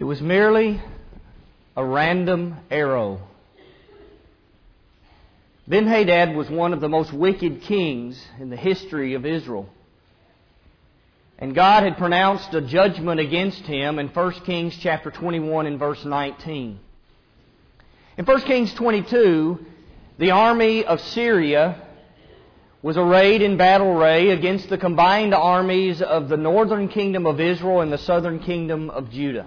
It was merely a random arrow. Ben-Hadad was one of the most wicked kings in the history of Israel. And God had pronounced a judgment against him in 1 Kings chapter 21 and verse 19. In 1 Kings 22, the army of Syria was arrayed in battle array against the combined armies of the northern kingdom of Israel and the southern kingdom of Judah.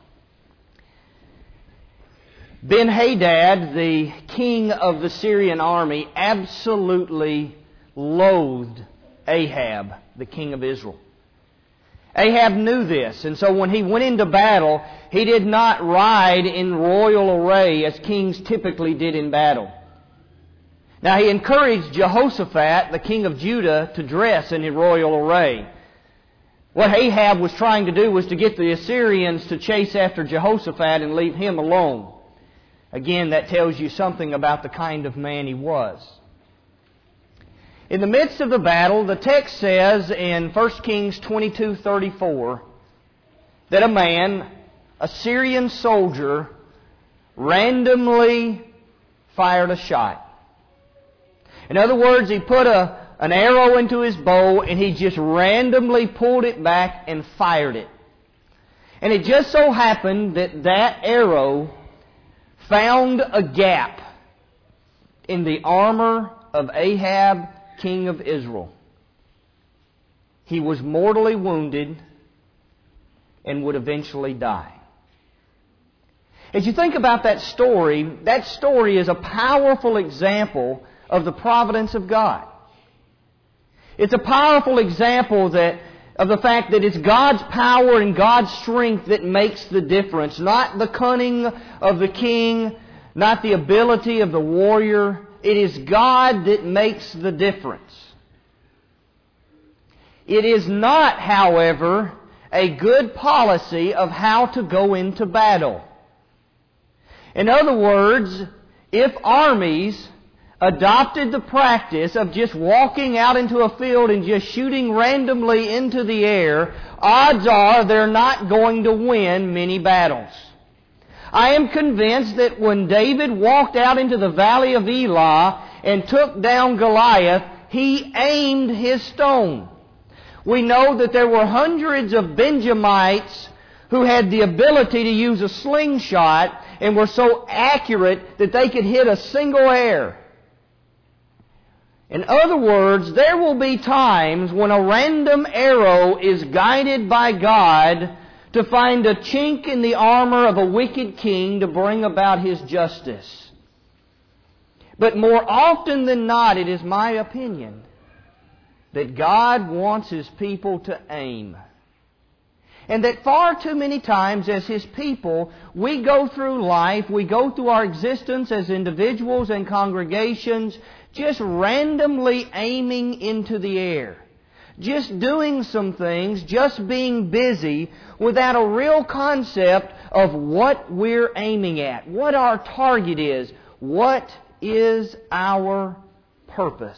Ben-Hadad, the king of the Syrian army, absolutely loathed Ahab, the king of Israel. Ahab knew this, and so when he went into battle, he did not ride in royal array as kings typically did in battle. Now he encouraged Jehoshaphat, the king of Judah, to dress in royal array. What Ahab was trying to do was to get the Assyrians to chase after Jehoshaphat and leave him alone. Again, that tells you something about the kind of man he was. In the midst of the battle, the text says in 1 Kings 22:34 that a man, a Syrian soldier, randomly fired a shot. In other words, he put an arrow into his bow and he just randomly pulled it back and fired it. And it just so happened that that arrow found a gap in the armor of Ahab, king of Israel. He was mortally wounded and would eventually die. As you think about that story is a powerful example of the providence of God. It's a powerful example of the fact that it's God's power and God's strength that makes the difference. Not the cunning of the king, not the ability of the warrior. It is God that makes the difference. It is not, however, a good policy of how to go into battle. In other words, if armies adopted the practice of just walking out into a field and just shooting randomly into the air, odds are they're not going to win many battles. I am convinced that when David walked out into the valley of Elah and took down Goliath, he aimed his stone. We know that there were hundreds of Benjamites who had the ability to use a slingshot and were so accurate that they could hit a single air. In other words, there will be times when a random arrow is guided by God to find a chink in the armor of a wicked king to bring about his justice. But more often than not, it is my opinion that God wants His people to aim. And that far too many times as His people, we go through life, we go through our existence as individuals and congregations, just randomly aiming into the air. Just doing some things, just being busy, without a real concept of what we're aiming at, what our target is, what is our purpose.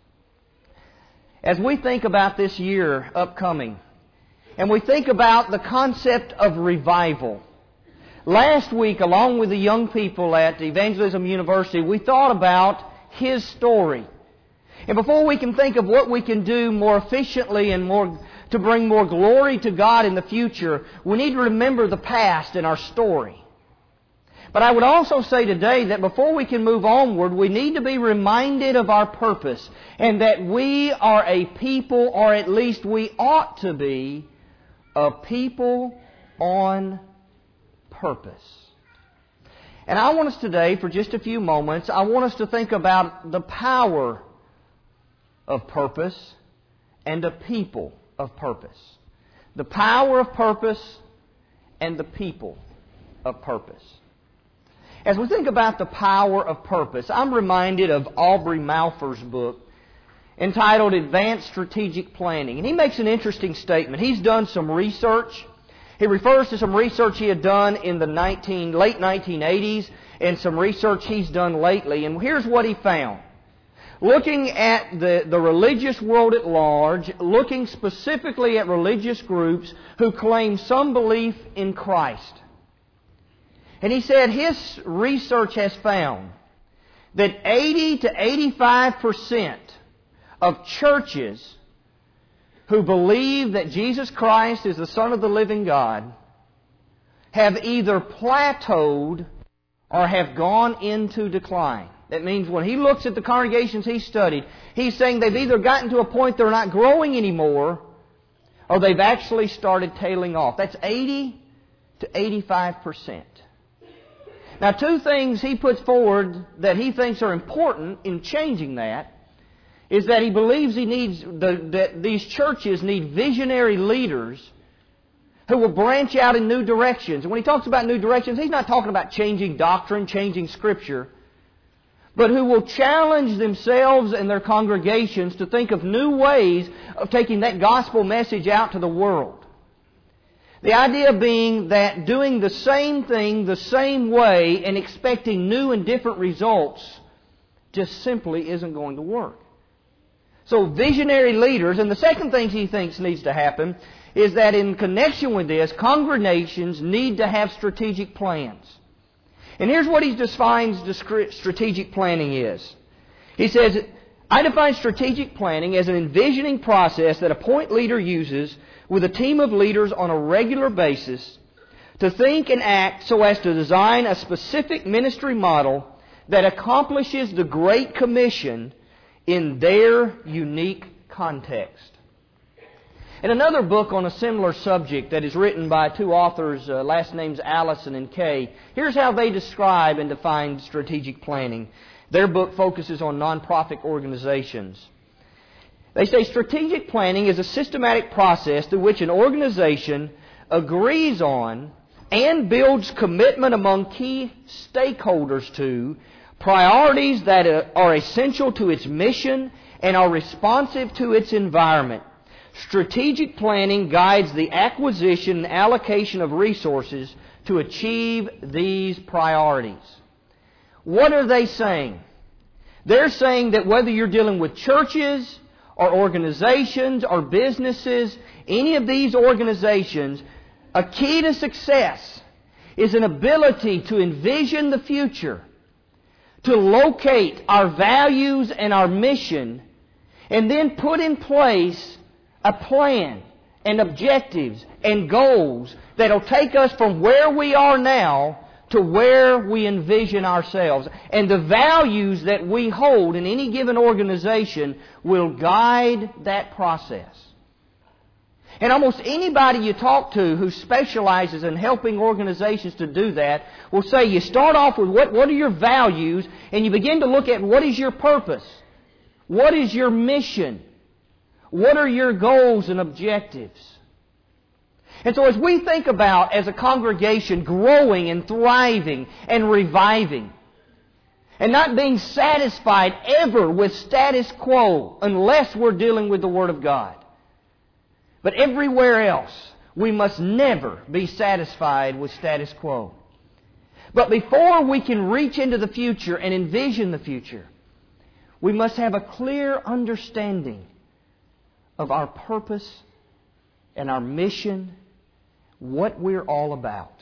As we think about this year upcoming, and we think about the concept of revival. Last week, along with the young people at Evangelism University, we thought about his story. And before we can think of what we can do more efficiently and to bring more glory to God in the future, we need to remember the past and our story. But I would also say today that before we can move onward, we need to be reminded of our purpose and that we are a people, or at least we ought to be, a people on purpose. And I want us today, for just a few moments, I want us to think about the power of purpose and a people of purpose. The power of purpose and the people of purpose. As we think about the power of purpose, I'm reminded of Aubrey Malfer's book entitled Advanced Strategic Planning. And he makes an interesting statement. He's done some research. He refers to some research he had done in the late 1980s and some research he's done lately. And here's what he found. Looking at the religious world at large, looking specifically at religious groups who claim some belief in Christ. And he said his research has found that 80 to 85% of churches who believe that Jesus Christ is the Son of the living God have either plateaued or have gone into decline. That means when he looks at the congregations he studied, he's saying they've either gotten to a point they're not growing anymore, or they've actually started tailing off. That's 80 to 85%. Now, two things he puts forward that he thinks are important in changing that is that he believes that these churches need visionary leaders who will branch out in new directions. And when he talks about new directions, he's not talking about changing doctrine, changing Scripture, but who will challenge themselves and their congregations to think of new ways of taking that gospel message out to the world. The idea being that doing the same thing the same way and expecting new and different results just simply isn't going to work. So visionary leaders, and the second thing he thinks needs to happen is that in connection with this, congregations need to have strategic plans. And here's what he defines strategic planning is. He says, I define strategic planning as an envisioning process that a point leader uses with a team of leaders on a regular basis to think and act so as to design a specific ministry model that accomplishes the Great Commission in their unique context. In another book on a similar subject that is written by two authors, last names Allison and Kay, here's how they describe and define strategic planning. Their book focuses on nonprofit organizations. They say strategic planning is a systematic process through which an organization agrees on and builds commitment among key stakeholders to priorities that are essential to its mission and are responsive to its environment. Strategic planning guides the acquisition and allocation of resources to achieve these priorities. What are they saying? They're saying that whether you're dealing with churches or organizations or businesses, any of these organizations, a key to success is an ability to envision the future, to locate our values and our mission, and then put in place a plan and objectives and goals that will take us from where we are now to where we envision ourselves. And the values that we hold in any given organization will guide that process. And almost anybody you talk to who specializes in helping organizations to do that will say you start off with what are your values, and you begin to look at what is your purpose, what is your mission, what are your goals and objectives. And so as we think about, as a congregation, growing and thriving and reviving, and not being satisfied ever with status quo unless we're dealing with the Word of God, but everywhere else, we must never be satisfied with status quo. But before we can reach into the future and envision the future, we must have a clear understanding of our purpose and our mission, what we're all about.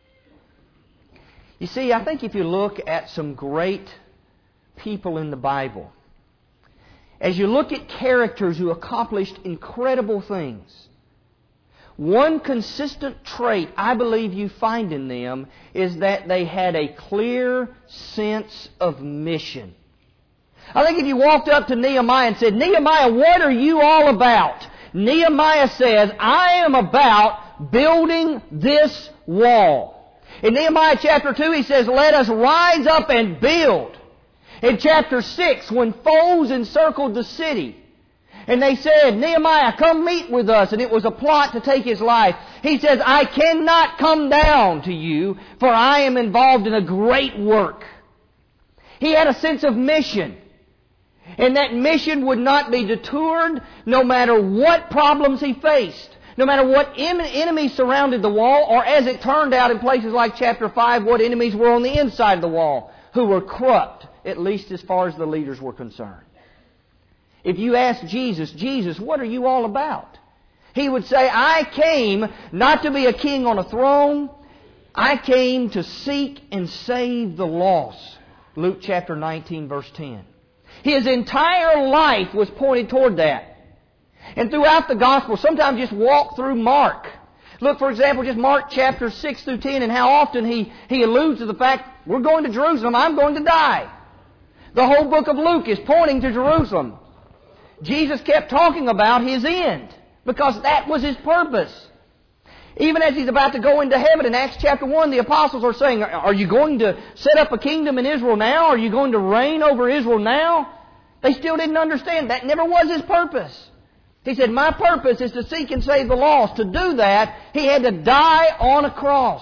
You see, I think if you look at some great people in the Bible, as you look at characters who accomplished incredible things, one consistent trait I believe you find in them is that they had a clear sense of mission. I think if you walked up to Nehemiah and said, Nehemiah, what are you all about? Nehemiah says, I am about building this wall. In Nehemiah chapter 2, he says, let us rise up and build. In chapter 6, when foes encircled the city, and they said, Nehemiah, come meet with us, and it was a plot to take his life, he says, I cannot come down to you, for I am involved in a great work. He had a sense of mission. And that mission would not be deterred no matter what problems he faced, no matter what enemies surrounded the wall, or as it turned out in places like chapter 5, what enemies were on the inside of the wall, who were corrupt, at least as far as the leaders were concerned. If you ask Jesus, Jesus, what are you all about? He would say, I came not to be a king on a throne, I came to seek and save the lost. Luke chapter 19, verse 10. His entire life was pointed toward that. And throughout the Gospel, sometimes just walk through Mark. Look, for example, just Mark chapter 6 through 10 and how often he alludes to the fact, we're going to Jerusalem, I'm going to die. The whole book of Luke is pointing to Jerusalem. Jesus kept talking about His end because that was His purpose. Even as He's about to go into heaven in Acts chapter 1, the apostles are saying, are you going to set up a kingdom in Israel now? Are you going to reign over Israel now? They still didn't understand. That never was His purpose. He said, my purpose is to seek and save the lost. To do that, He had to die on a cross.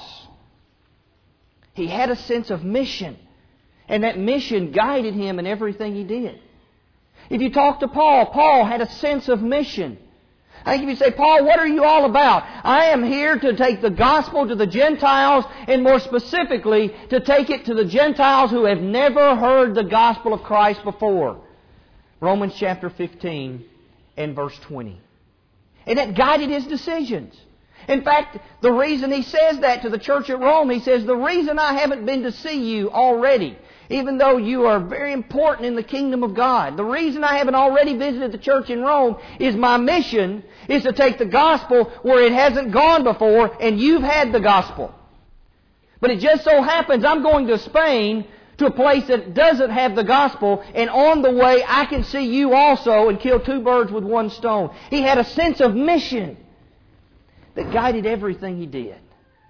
He had a sense of mission. And that mission guided Him in everything He did. If you talk to Paul, Paul had a sense of mission. I think if you say, Paul, what are you all about? I am here to take the gospel to the Gentiles, and more specifically, to take it to the Gentiles who have never heard the gospel of Christ before. Romans chapter 15 and verse 20. And it guided his decisions. In fact, the reason he says that to the church at Rome, he says, the reason I haven't been to see you already, even though you are very important in the kingdom of God, the reason I haven't already visited the church in Rome is my mission is to take the gospel where it hasn't gone before, and you've had the gospel. But it just so happens I'm going to Spain, to a place that doesn't have the gospel, and on the way I can see you also and kill two birds with one stone. He had a sense of mission that guided everything he did.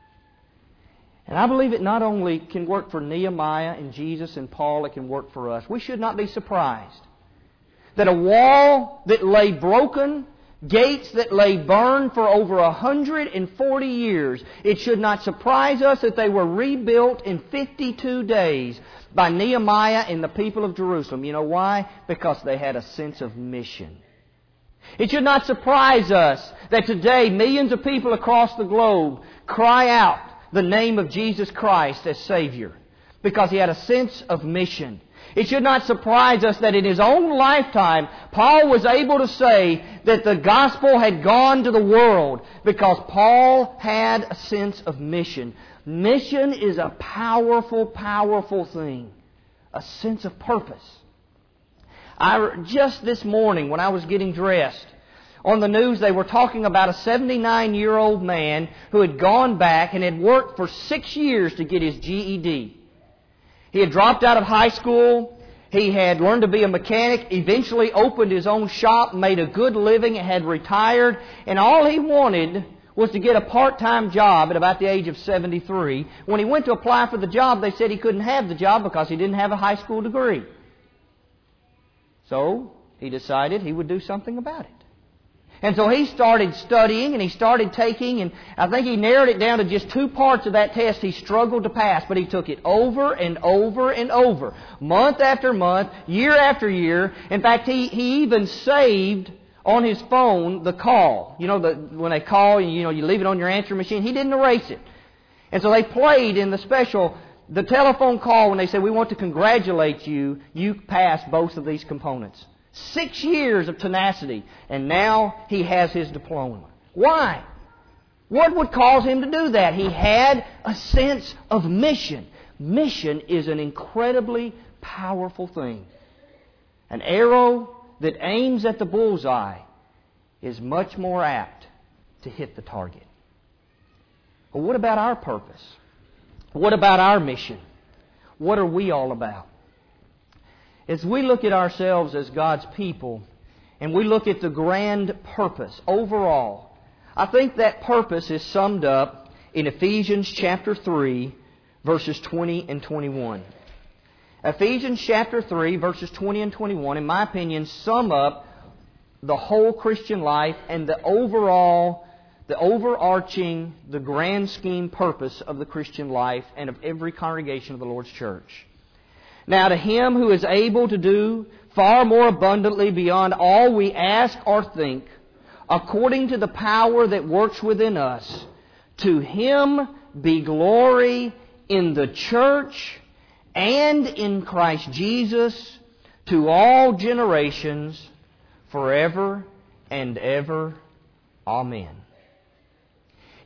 And I believe it not only can work for Nehemiah and Jesus and Paul, it can work for us. We should not be surprised that a wall that lay broken, gates that lay burned for over 140 years, it should not surprise us that they were rebuilt in 52 days by Nehemiah and the people of Jerusalem. You know why? Because they had a sense of mission. It should not surprise us that today millions of people across the globe cry out the name of Jesus Christ as Savior, because He had a sense of mission. It should not surprise us that in his own lifetime, Paul was able to say that the gospel had gone to the world because Paul had a sense of mission. Mission is a powerful, powerful thing. A sense of purpose. Just this morning when I was getting dressed, on the news they were talking about a 79-year-old man who had gone back and had worked for 6 years to get his GED. He had dropped out of high school. He had learned to be a mechanic, eventually opened his own shop, made a good living, and had retired. And all he wanted was to get a part-time job at about the age of 73. When he went to apply for the job, they said he couldn't have the job because he didn't have a high school degree. So he decided he would do something about it. And so he started studying and he started taking, and I think he narrowed it down to just 2 parts of that test he struggled to pass, but he took it over and over and over, month after month, year after year. In fact, he even saved on his phone the call. You know, when they call, you leave it on your answering machine. He didn't erase it. And so they played in the telephone call when they said, we want to congratulate you, you passed both of these components. 6 years of tenacity, and now he has his diploma. Why? What would cause him to do that? He had a sense of mission. Mission is an incredibly powerful thing. An arrow that aims at the bullseye is much more apt to hit the target. But what about our purpose? What about our mission? What are we all about? As we look at ourselves as God's people, and we look at the grand purpose overall, I think that purpose is summed up in Ephesians chapter 3, verses 20 and 21. Ephesians chapter 3, verses 20 and 21, in my opinion, sum up the whole Christian life and the overarching, the grand scheme purpose of the Christian life and of every congregation of the Lord's church. Now to Him who is able to do far more abundantly beyond all we ask or think, according to the power that works within us, to Him be glory in the church and in Christ Jesus to all generations, forever and ever. Amen.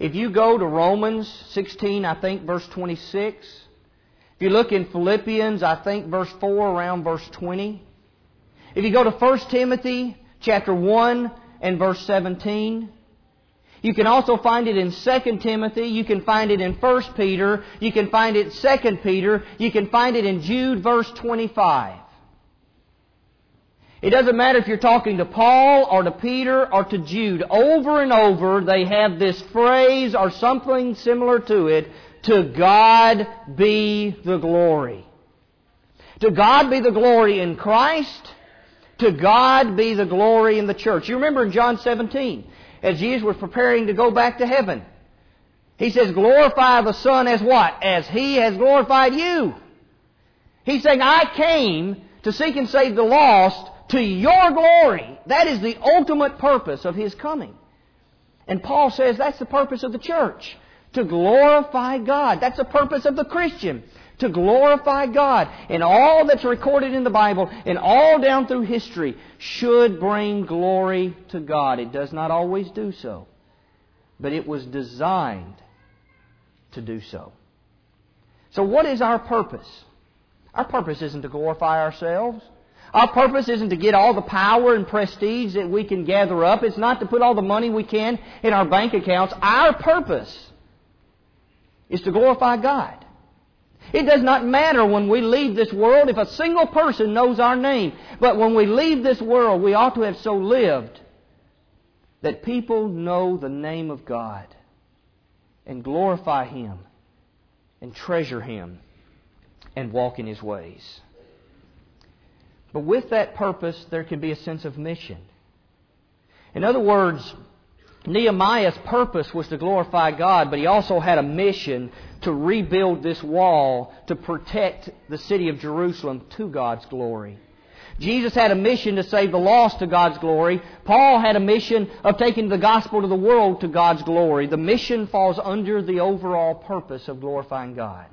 If you go to Romans 16, I think, verse 26. If you look in Philippians, I think, verse 4, around verse 20. If you go to 1 Timothy chapter 1 and verse 17. You can also find it in 2 Timothy. You can find it in 1 Peter. You can find it in 2 Peter. You can find it in Jude verse 25. It doesn't matter if you're talking to Paul or to Peter or to Jude. Over and over they have this phrase or something similar to it, to God be the glory. To God be the glory in Christ. To God be the glory in the church. You remember in John 17, as Jesus was preparing to go back to heaven, He says, glorify the Son as what? As He has glorified you. He's saying, I came to seek and save the lost to your glory. That is the ultimate purpose of His coming. And Paul says that's the purpose of the church. To glorify God. That's the purpose of the Christian. To glorify God. And all that's recorded in the Bible and all down through history should bring glory to God. It does not always do so. But it was designed to do so. So what is our purpose? Our purpose isn't to glorify ourselves. Our purpose isn't to get all the power and prestige that we can gather up. It's not to put all the money we can in our bank accounts. Our purpose is to glorify God. It does not matter when we leave this world if a single person knows our name. But when we leave this world, we ought to have so lived that people know the name of God and glorify Him and treasure Him and walk in His ways. But with that purpose, there can be a sense of mission. In other words, Nehemiah's purpose was to glorify God, but he also had a mission to rebuild this wall to protect the city of Jerusalem to God's glory. Jesus had a mission to save the lost to God's glory. Paul had a mission of taking the gospel to the world to God's glory. The mission falls under the overall purpose of glorifying God.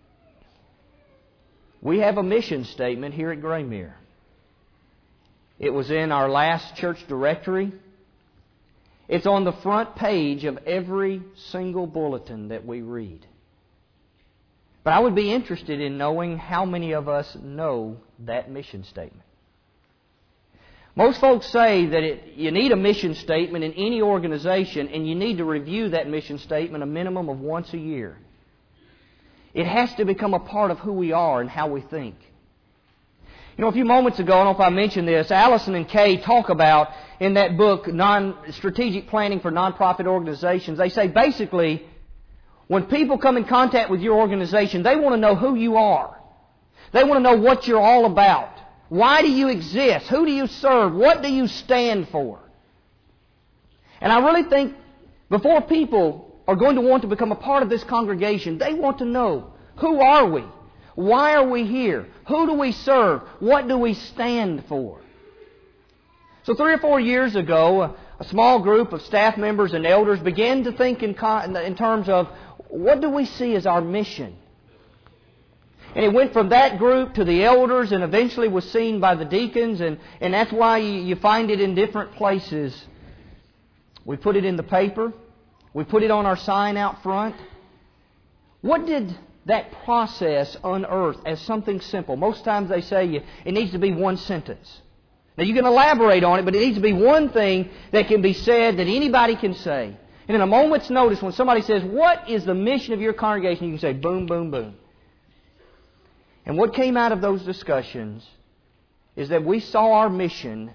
We have a mission statement here at Graymere. It was in our last church directory. It's on the front page of every single bulletin that we read. But I would be interested in knowing how many of us know that mission statement. Most folks say that you need a mission statement in any organization, and you need to review that mission statement a minimum of once a year. It has to become a part of who we are and how we think. You know, a few moments ago, I don't know if I mentioned this, Allison and Kay talk about in that book, Strategic Planning for Nonprofit Organizations. They say basically, when people come in contact with your organization, they want to know who you are. They want to know what you're all about. Why do you exist? Who do you serve? What do you stand for? And I really think before people are going to want to become a part of this congregation, they want to know, who are we? Why are we here? Who do we serve? What do we stand for? So 3 or 4 years ago, a small group of staff members and elders began to think in terms of, what do we see as our mission? And it went from that group to the elders and eventually was seen by the deacons, and that's why you find it in different places. We put it in the paper. We put it on our sign out front. What did that process unearth as something simple? Most times they say it needs to be one sentence. Now you can elaborate on it, but it needs to be one thing that can be said that anybody can say. And in a moment's notice, when somebody says, what is the mission of your congregation? You can say, boom, boom, boom. And what came out of those discussions is that we saw our mission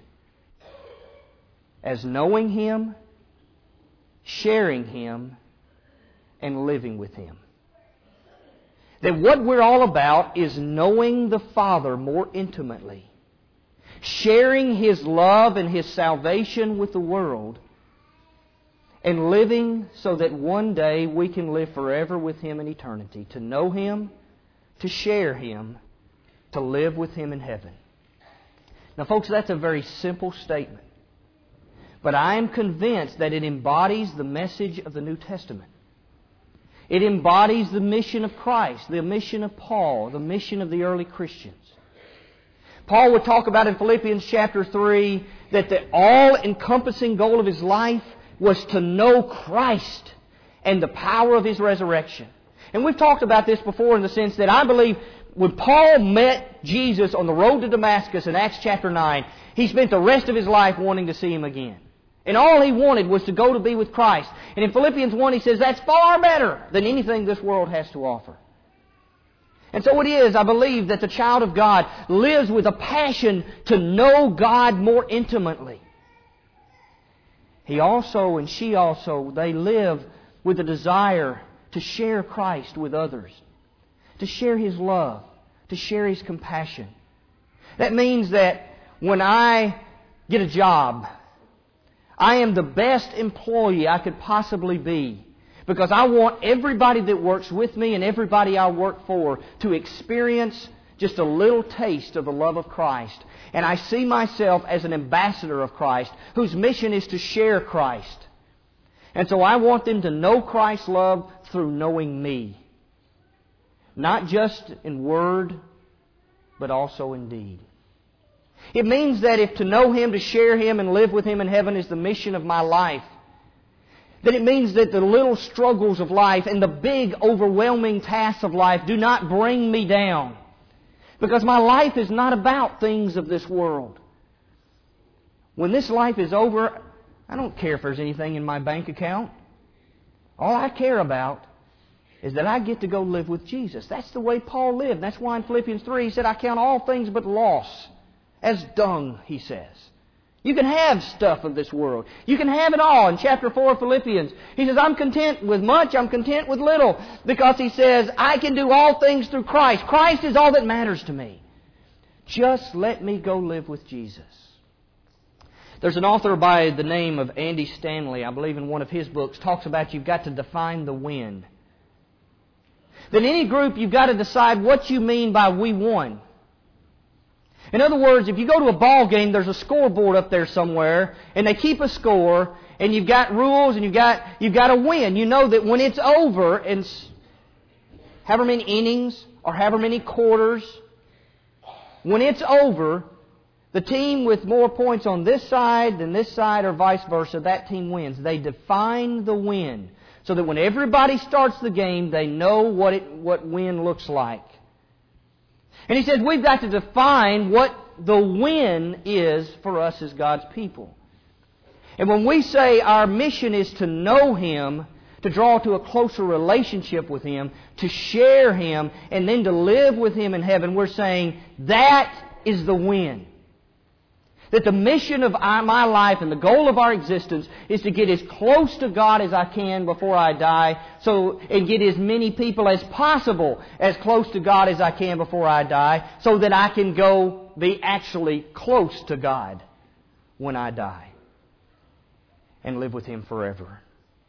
as knowing Him, sharing Him, and living with Him. That what we're all about is knowing the Father more intimately, sharing His love and His salvation with the world, and living so that one day we can live forever with Him in eternity, to know Him, to share Him, to live with Him in heaven. Now, folks, that's a very simple statement. But I am convinced that it embodies the message of the New Testament. It embodies the mission of Christ, the mission of Paul, the mission of the early Christians. Paul would talk about in Philippians chapter 3 that the all-encompassing goal of his life was to know Christ and the power of His resurrection. And we've talked about this before in the sense that I believe when Paul met Jesus on the road to Damascus in Acts chapter 9, he spent the rest of his life wanting to see Him again. And all he wanted was to go to be with Christ. And in Philippians 1 he says that's far better than anything this world has to offer. And so it is, I believe, that the child of God lives with a passion to know God more intimately. He also and she also, they live with a desire to share Christ with others, to share His love, to share His compassion. That means that when I get a job, I am the best employee I could possibly be, because I want everybody that works with me and everybody I work for to experience just a little taste of the love of Christ. And I see myself as an ambassador of Christ whose mission is to share Christ. And so I want them to know Christ's love through knowing me. Not just in word, but also in deed. It means that if to know Him, to share Him, and live with Him in heaven is the mission of my life, then it means that the little struggles of life and the big overwhelming tasks of life do not bring me down. Because my life is not about things of this world. When this life is over, I don't care if there's anything in my bank account. All I care about is that I get to go live with Jesus. That's the way Paul lived. That's why in Philippians 3 he said, I count all things but loss, as dung, he says. You can have stuff of this world. You can have it all. In chapter 4 of Philippians, he says, I'm content with much, I'm content with little. Because he says, I can do all things through Christ. Christ is all that matters to me. Just let me go live with Jesus. There's an author by the name of Andy Stanley, I believe in one of his books, talks about you've got to define the win. That in any group, you've got to decide what you mean by we won. In other words, if you go to a ball game, there's a scoreboard up there somewhere, and they keep a score, and you've got rules, and you've got to win. You know that when it's over, and however many innings or however many quarters, when it's over, the team with more points on this side than this side, or vice versa, that team wins. They define the win, so that when everybody starts the game, they know what win looks like. And he says we've got to define what the win is for us as God's people. And when we say our mission is to know Him, to draw to a closer relationship with Him, to share Him, and then to live with Him in heaven, we're saying that is the win. That the mission of my life and the goal of our existence is to get as close to God as I can before I die, and get as many people as possible as close to God as I can before I die, so that I can go be actually close to God when I die and live with Him forever.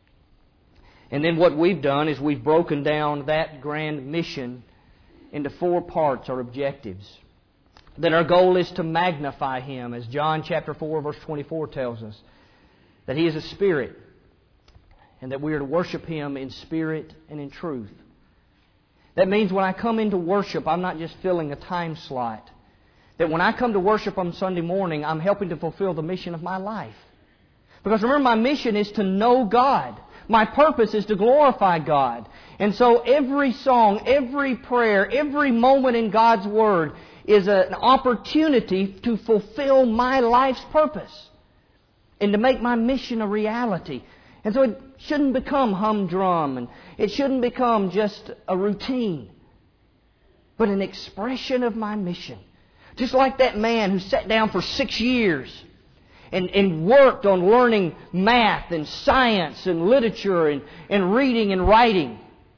And then what we've done is we've broken down that grand mission into 4 parts or objectives. That our goal is to magnify Him, as John chapter 4 verse 24 tells us. That He is a Spirit, and that we are to worship Him in spirit and in truth. That means when I come into worship, I'm not just filling a time slot. That when I come to worship on Sunday morning, I'm helping to fulfill the mission of my life. Because remember, my mission is to know God. My purpose is to glorify God. And so every song, every prayer, every moment in God's Word is an opportunity to fulfill my life's purpose and to make my mission a reality. And so it shouldn't become humdrum, and it shouldn't become just a routine, but an expression of my mission. Just like that man who sat down for 6 years and worked on learning math and science and literature and reading and writing.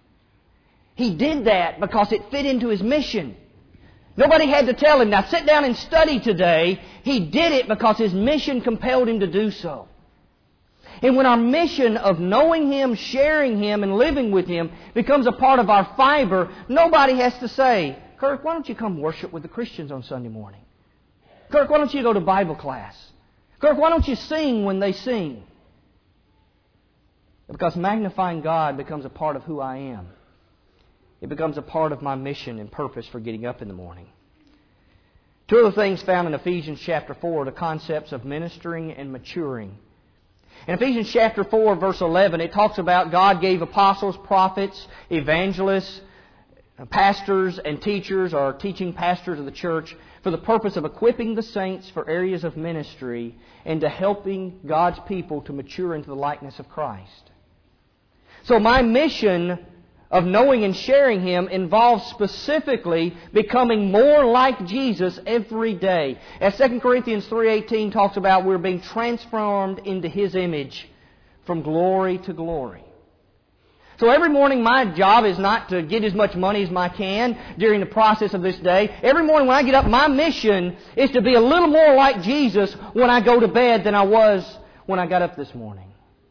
He did that because it fit into his mission. Nobody had to tell him, now sit down and study today. He did it because his mission compelled him to do so. And when our mission of knowing Him, sharing Him, and living with Him becomes a part of our fiber, nobody has to say, Kirk, why don't you come worship with the Christians on Sunday morning? Kirk, why don't you go to Bible class? Kirk, why don't you sing when they sing? Because magnifying God becomes a part of who I am. It becomes a part of my mission and purpose for getting up in the morning. 2 other things found in Ephesians chapter 4 are the concepts of ministering and maturing. In Ephesians chapter 4, verse 11, it talks about God gave apostles, prophets, evangelists, pastors, and teachers, or teaching pastors of the church, for the purpose of equipping the saints for areas of ministry and to helping God's people to mature into the likeness of Christ. So my mission of knowing and sharing Him involves specifically becoming more like Jesus every day. As 2 Corinthians 3:18 talks about, we're being transformed into His image from glory to glory. So every morning my job is not to get as much money as I can during the process of this day. Every morning when I get up, my mission is to be a little more like Jesus when I go to bed than I was when I got up this morning.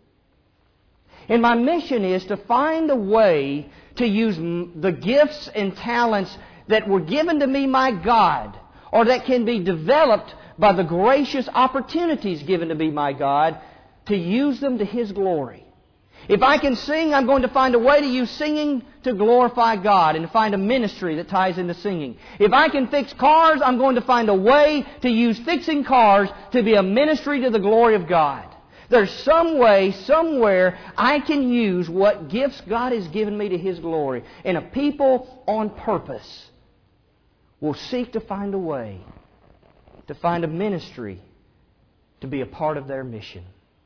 And my mission is to find a way to use the gifts and talents that were given to me by God, or that can be developed by the gracious opportunities given to me by God, to use them to His glory. If I can sing, I'm going to find a way to use singing to glorify God and to find a ministry that ties into singing. If I can fix cars, I'm going to find a way to use fixing cars to be a ministry to the glory of God. There's some way, somewhere, I can use what gifts God has given me to His glory. And a people on purpose will seek to find a way, to find a ministry, to be a part of their mission.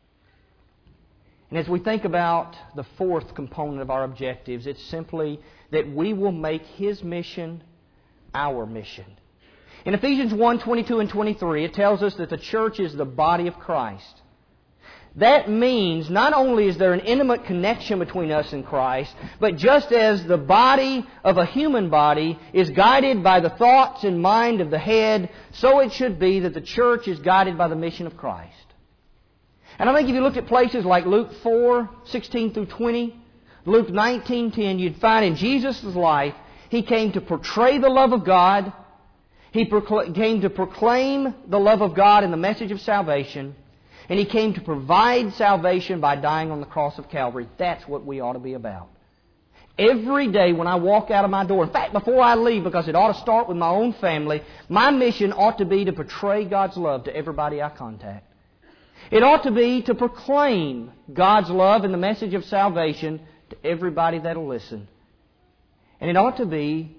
And as we think about the fourth component of our objectives, it's simply that we will make His mission our mission. In Ephesians 1:22 and 23, it tells us that the church is the body of Christ. That means not only is there an intimate connection between us and Christ, but just as the body of a human body is guided by the thoughts and mind of the head, so it should be that the church is guided by the mission of Christ. And I think if you looked at places like Luke 4:16 through 20, Luke 19:10, you'd find in Jesus' life, He came to portray the love of God. He came to proclaim the love of God and the message of salvation. And He came to provide salvation by dying on the cross of Calvary. That's what we ought to be about. Every day when I walk out of my door, in fact, before I leave, because it ought to start with my own family, my mission ought to be to portray God's love to everybody I contact. It ought to be to proclaim God's love and the message of salvation to everybody that will listen. And it ought to be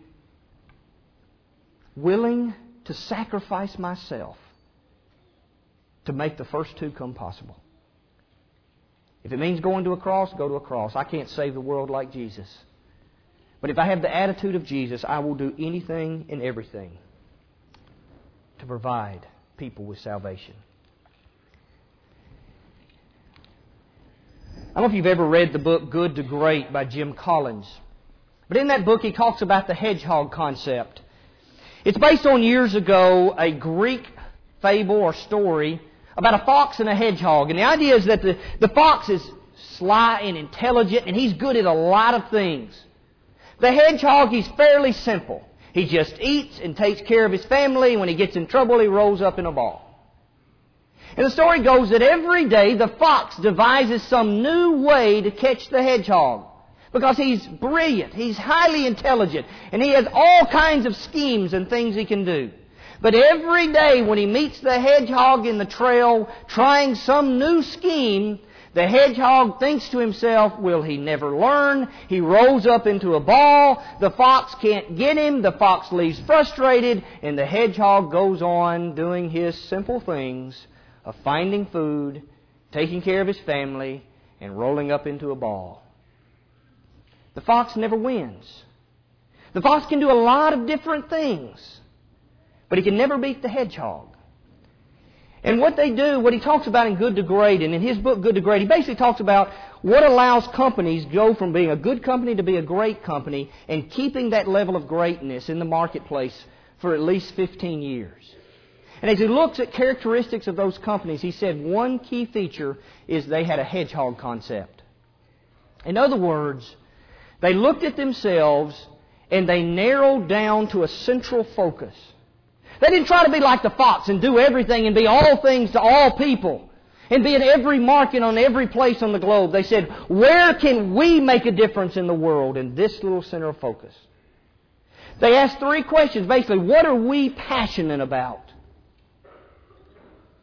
willing to sacrifice myself to make the first two come possible. If it means going to a cross, go to a cross. I can't save the world like Jesus. But if I have the attitude of Jesus, I will do anything and everything to provide people with salvation. I don't know if you've ever read the book Good to Great by Jim Collins. But in that book he talks about the hedgehog concept. It's based on years ago a Greek fable or story about a fox and a hedgehog. And the idea is that the fox is sly and intelligent and he's good at a lot of things. The hedgehog, he's fairly simple. He just eats and takes care of his family, and when he gets in trouble, he rolls up in a ball. And the story goes that every day the fox devises some new way to catch the hedgehog. Because he's brilliant, he's highly intelligent, and he has all kinds of schemes and things he can do. But every day when he meets the hedgehog in the trail trying some new scheme, the hedgehog thinks to himself, will he never learn? He rolls up into a ball. The fox can't get him. The fox leaves frustrated. And the hedgehog goes on doing his simple things of finding food, taking care of his family, and rolling up into a ball. The fox never wins. The fox can do a lot of different things, but he can never beat the hedgehog. And what they do, what he talks about in Good to Great, and in his book Good to Great, he basically talks about what allows companies to go from being a good company to be a great company and keeping that level of greatness in the marketplace for at least 15 years. And as he looks at characteristics of those companies, he said one key feature is they had a hedgehog concept. In other words, they looked at themselves and they narrowed down to a central focus. They didn't try to be like the fox and do everything and be all things to all people and be in every market on every place on the globe. They said, where can we make a difference in the world in this little center of focus? They asked three questions. Basically, what are we passionate about?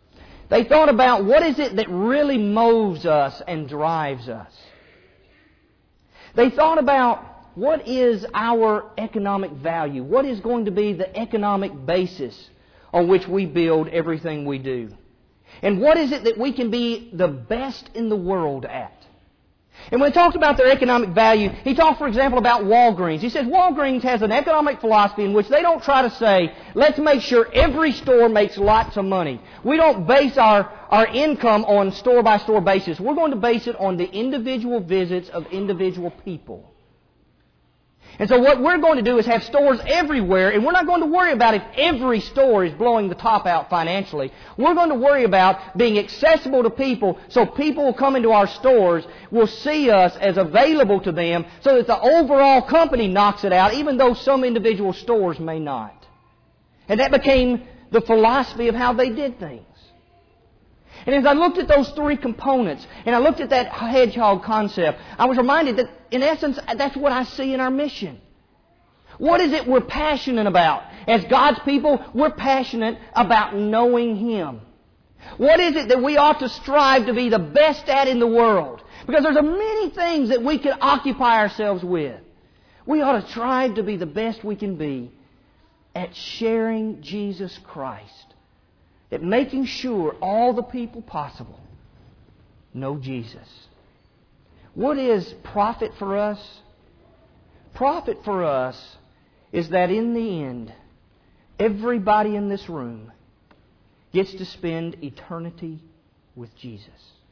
They thought about what is it that really moves us and drives us. They thought about what is our economic value? What is going to be the economic basis on which we build everything we do? And what is it that we can be the best in the world at? And when he talked about their economic value, he talked, for example, about Walgreens. He says Walgreens has an economic philosophy in which they don't try to say, let's make sure every store makes lots of money. We don't base our income on store-by-store basis. We're going to base it on the individual visits of individual people. And so what we're going to do is have stores everywhere, and we're not going to worry about if every store is blowing the top out financially. We're going to worry about being accessible to people so people will come into our stores, will see us as available to them, so that the overall company knocks it out, even though some individual stores may not. And that became the philosophy of how they did things. And as I looked at those three components, and I looked at that hedgehog concept, I was reminded that, in essence, that's what I see in our mission. What is it we're passionate about? As God's people, we're passionate about knowing Him. What is it that we ought to strive to be the best at in the world? Because there's many things that we can occupy ourselves with. We ought to strive to be the best we can be at sharing Jesus Christ. At making sure all the people possible know Jesus. What is profit for us? Profit for us is that in the end, everybody in this room gets to spend eternity with Jesus.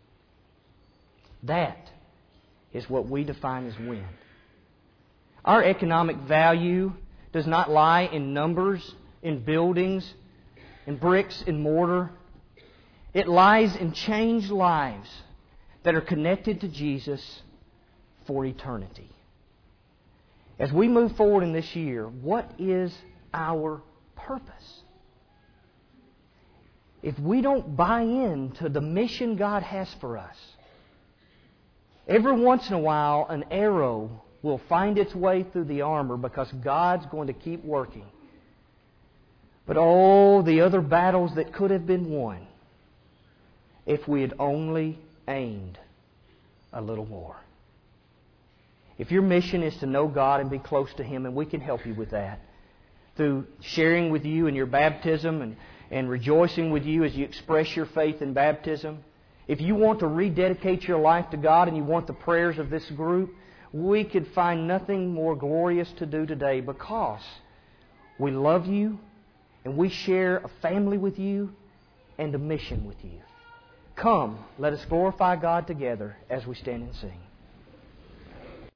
That is what we define as win. Our economic value does not lie in numbers, in buildings, in bricks and mortar. It lies in changed lives that are connected to Jesus for eternity. As we move forward in this year, what is our purpose? If we don't buy into the mission God has for us, every once in a while an arrow will find its way through the armor because God's going to keep working. But all the other battles that could have been won if we had only aimed a little more. If your mission is to know God and be close to Him, and we can help you with that through sharing with you in your baptism and rejoicing with you as you express your faith in baptism. If you want to rededicate your life to God and you want the prayers of this group, we could find nothing more glorious to do today because we love you and we share a family with you and a mission with you. Come, let us glorify God together as we stand and sing.